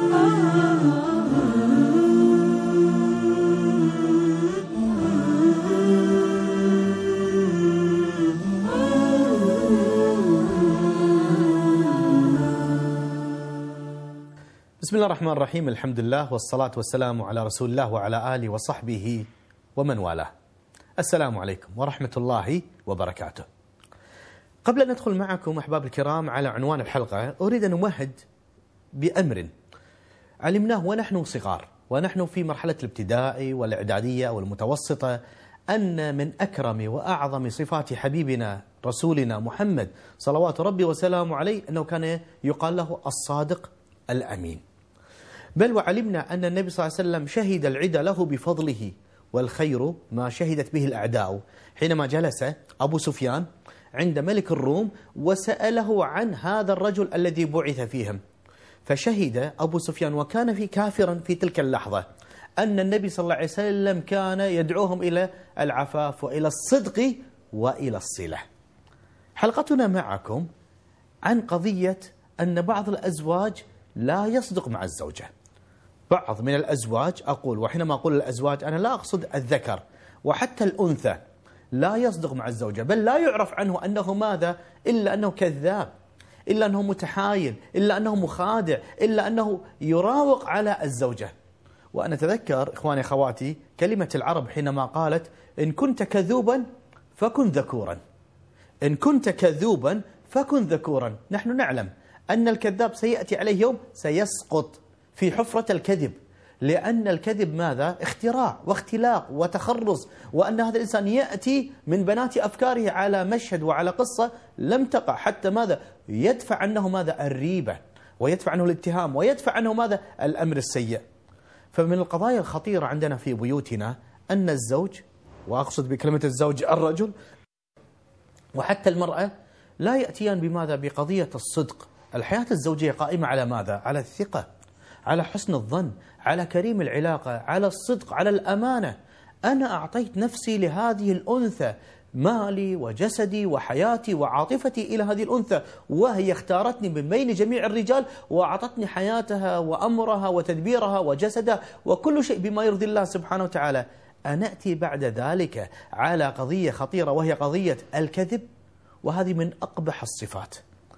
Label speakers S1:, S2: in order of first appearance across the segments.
S1: بسم الله الرحمن الرحيم. الحمد لله والصلاة والسلام على رسول الله وعلى آله وصحبه ومن والاه. السلام عليكم ورحمة الله وبركاته. قبل أن ندخل معكم أحباب الكرام على عنوان الحلقة، أريد أن أمهد بأمر علمناه ونحن صغار ونحن في مرحلة الابتدائي والإعدادية والمتوسطة، أن من أكرم وأعظم صفات حبيبنا رسولنا محمد صلوات ربي وسلامه عليه أنه كان يقال له الصادق الأمين. بل وعلمنا أن النبي صلى الله عليه وسلم شهد العدى له بفضله، والخير ما شهدت به الأعداء، حينما جلس أبو سفيان عند ملك الروم وسأله عن هذا الرجل الذي بعث فيهم، فشهد أبو سفيان وكان في كافرا في تلك اللحظة أن النبي صلى الله عليه وسلم كان يدعوهم إلى العفاف وإلى الصدق وإلى الصلة. حلقتنا معكم عن قضية أن بعض الأزواج لا يصدق مع الزوجة. بعض من الأزواج، أقول وحينما أقول الأزواج أنا لا أقصد الذكر، وحتى الأنثى لا يصدق مع الزوجة، بل لا يعرف عنه أنه ماذا إلا أنه كذاب، إلا أنه متحايل، إلا أنه مخادع، إلا أنه يراوغ على الزوجة. وأنا أتذكر إخواني أخواتي كلمة العرب حينما قالت: إن كنت كذوبا فكن ذكورا، إن كنت كذوبا فكن ذكورا. نحن نعلم أن الكذاب سيأتي عليه يوم سيسقط في حفرة الكذب، لأن الكذب ماذا؟ اختراع واختلاق وتخرص، وأن هذا الإنسان يأتي من بنات أفكاره على مشهد وعلى قصة لم تقع، حتى ماذا؟ يدفع عنه ماذا؟ الريبة، ويدفع عنه الاتهام، ويدفع عنه ماذا؟ الأمر السيء. فمن القضايا الخطيرة عندنا في بيوتنا أن الزوج، وأقصد بكلمة الزوج الرجل وحتى المرأة، لا يأتيان بماذا؟ بقضية الصدق. الحياة الزوجية قائمة على ماذا؟ على الثقة، على حسن الظن، على كريم العلاقة، على الصدق، على الأمانة. أنا أعطيت نفسي لهذه الأنثى، مالي وجسدي وحياتي وعاطفتي إلى هذه الأنثى، وهي اختارتني من بين جميع الرجال وأعطتني حياتها وأمرها وتدبيرها وجسدها وكل شيء بما يرضي الله سبحانه وتعالى. أنأتي بعد ذلك على قضية خطيرة، وهي قضية الكذب، وهذه من أقبح الصفات.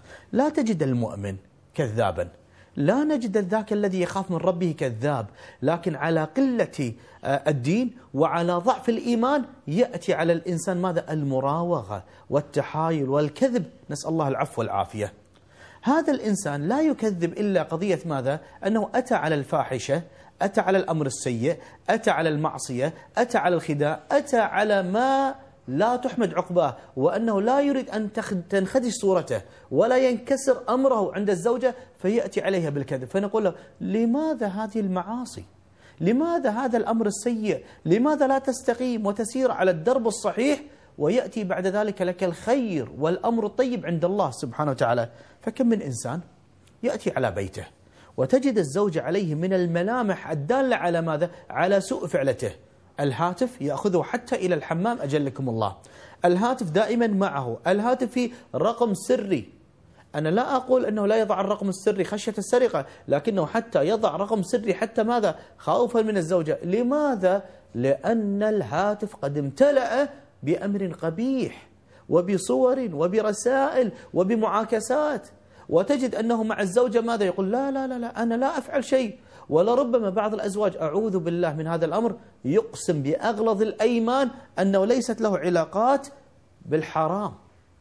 S1: لا تجد المؤمن كذابا، لا نجد ذاك الذي يخاف من ربه كذاب، لكن على قلة الدين وعلى ضعف الإيمان يأتي على الإنسان ماذا؟ المراوغة والتحايل والكذب، نسأل الله العفو والعافية. هذا الإنسان لا يكذب إلا قضية ماذا؟ أنه أتى على الفاحشة، أتى على الأمر السيء، أتى على المعصية، أتى على الخداع، أتى على ما لا تحمد عقباه، وأنه لا يريد أن تنخدش صورته ولا ينكسر أمره عند الزوجة، فيأتي عليها بالكذب. فنقول له: لماذا هذه المعاصي؟ لماذا هذا الأمر السيء؟ لماذا لا تستقيم وتسير على الدرب الصحيح؟ ويأتي بعد ذلك لك الخير والأمر الطيب عند الله سبحانه وتعالى. فكم من إنسان يأتي على بيته وتجد الزوجة عليه من الملامح الدالة على ماذا؟ على سوء فعلته. الهاتف يأخذه حتى إلى الحمام، أجلكم الله. الهاتف دائما معه، الهاتف في رقم سري. أنا لا أقول أنه لا يضع الرقم السري خشية السرقة، لكنه حتى يضع رقم سري حتى ماذا؟ خوفا من الزوجة. لماذا؟ لأن الهاتف قد امتلأ بأمر قبيح وبصور وبرسائل وبمعاكسات، وتجد أنه مع الزوجة ماذا يقول؟ لا لا لا لا، أنا لا أفعل شيء. ولربما بعض الأزواج، أعوذ بالله من هذا الأمر، يقسم بأغلظ الأيمان أنه ليست له علاقات بالحرام،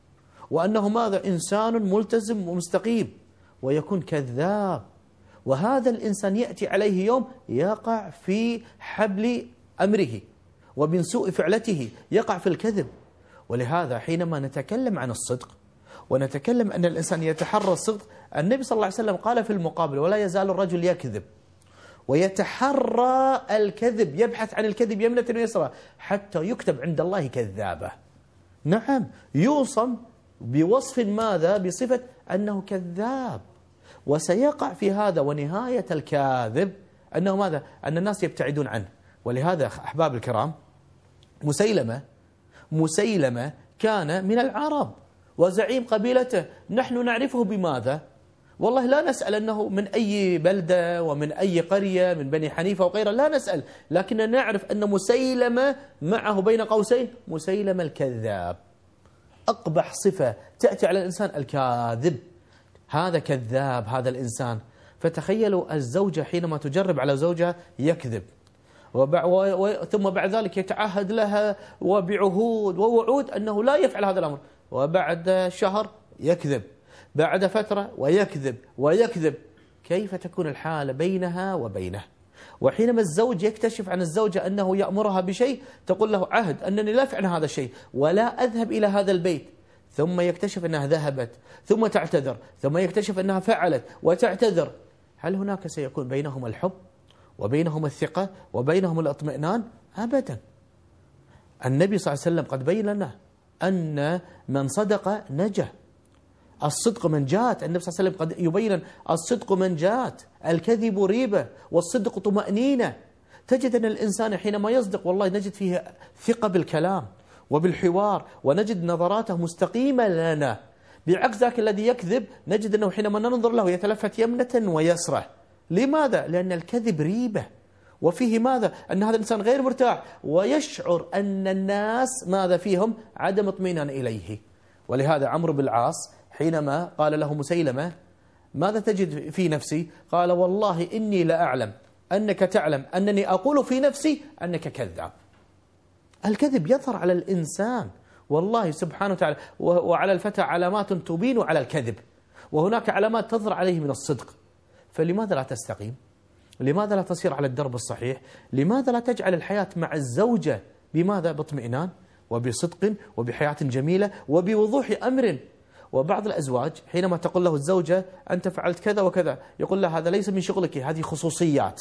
S1: وأنه ماذا؟ إنسان ملتزم ومستقيم، ويكون كذاب. وهذا الإنسان يأتي عليه يوم يقع في حبل أمره ومن سوء فعلته يقع في الكذب. ولهذا حينما نتكلم عن الصدق ونتكلم أن الإنسان يتحرى الصدق، النبي صلى الله عليه وسلم قال في المقابل: ولا يزال الرجل يكذب ويتحرى الكذب، يبحث عن الكذب يمنة ويسرى حتى يكتب عند الله كذابة. نعم، يوصم بوصف ماذا؟ بصفة أنه كذاب، وسيقع في هذا. ونهاية الكاذب أنه ماذا؟ أن الناس يبتعدون عنه. ولهذا أحباب الكرام، مسيلمة كان من العرب وزعيم قبيلته، نحن نعرفه بماذا؟ والله لا نسأل أنه من أي بلدة ومن أي قرية من بني حنيفة وغيرها، لا نسأل، لكننا نعرف أن مسيلمة معه بين قوسين مسيلمة الكذاب. أقبح صفة تأتي على الإنسان الكاذب، هذا كذاب هذا الإنسان. فتخيلوا الزوجة حينما تجرب على زوجها يكذب، ثم بعد ذلك يتعهد لها وبعهود ووعود أنه لا يفعل هذا الأمر، وبعد شهر يكذب، بعد فترة ويكذب ويكذب. كيف تكون الحالة بينها وبينه؟ وحينما الزوج يكتشف عن الزوجة أنه يأمرها بشيء تقول له عهد أنني لا أفعل هذا الشيء ولا أذهب إلى هذا البيت، ثم يكتشف أنها ذهبت، ثم تعتذر، ثم يكتشف أنها فعلت وتعتذر. هل هناك سيكون بينهم الحب وبينهم الثقة وبينهم الاطمئنان؟ أبدا. النبي صلى الله عليه وسلم قد بين لنا أن من صدق نجا، الصدق منجات. النبي صلى الله عليه وسلم قد يبين الصدق منجات، الكذب ريبة، والصدق طمأنينة. تجد أن الإنسان حينما يصدق والله نجد فيه ثقة بالكلام وبالحوار، ونجد نظراته مستقيمة لنا، بعكس ذاك الذي يكذب نجد أنه حينما ننظر له يتلفت يمنة ويسرة. لماذا؟ لأن الكذب ريبة، وفيه ماذا؟ أن هذا الإنسان غير مرتاح ويشعر أن الناس ماذا فيهم؟ عدم اطمئنان إليه. ولهذا عمرو بن العاص حينما قال له مسيلمة ماذا تجد في نفسي؟ قال والله إني لأعلم أنك تعلم أنني أقول في نفسي أنك كذاب. الكذب يظهر على الإنسان والله سبحانه وتعالى، وعلى الفتى علامات تبين على الكذب، وهناك علامات تظهر عليه من الصدق. فلماذا لا تستقيم؟ لماذا لا تسير على الدرب الصحيح؟ لماذا لا تجعل الحياة مع الزوجة بماذا؟ باطمئنان وبصدق وبحياة جميلة وبوضوح أمر. وبعض الأزواج حينما تقول له الزوجة أنت فعلت كذا وكذا، يقول له هذا ليس من شغلك، هذه خصوصيات.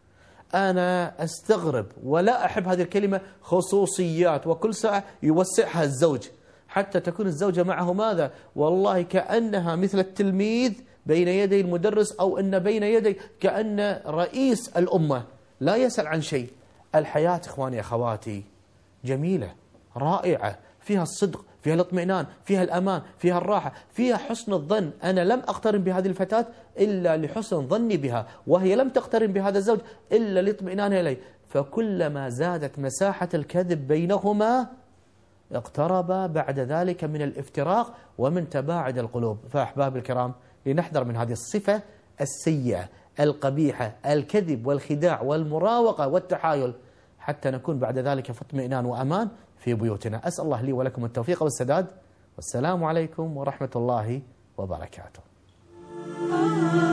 S1: أنا أستغرب ولا أحب هذه الكلمة خصوصيات، وكل ساعة يوسعها الزوج حتى تكون الزوجة معه ماذا؟ والله كأنها مثل التلميذ بين يدي المدرس، أو أن بين يدي كأن رئيس الأمة لا يسأل عن شيء. الحياة إخواني أخواتي جميلة رائعة، فيها الصدق، فيها الاطمئنان، فيها الأمان، فيها الراحة، فيها حسن الظن. أنا لم أقترن بهذه الفتاة إلا لحسن ظني بها، وهي لم تقترن بهذا الزوج إلا لاطمئنانها إليه. فكلما زادت مساحة الكذب بينهما اقترب بعد ذلك من الافتراق ومن تباعد القلوب. فأحباب الكرام، لنحذر من هذه الصفة السيئة القبيحة، الكذب والخداع والمراوغة والتحايل، حتى نكون بعد ذلك في اطمئنان وأمان في بيوتنا. أسأل الله لي ولكم التوفيق والسداد، والسلام عليكم ورحمة الله وبركاته.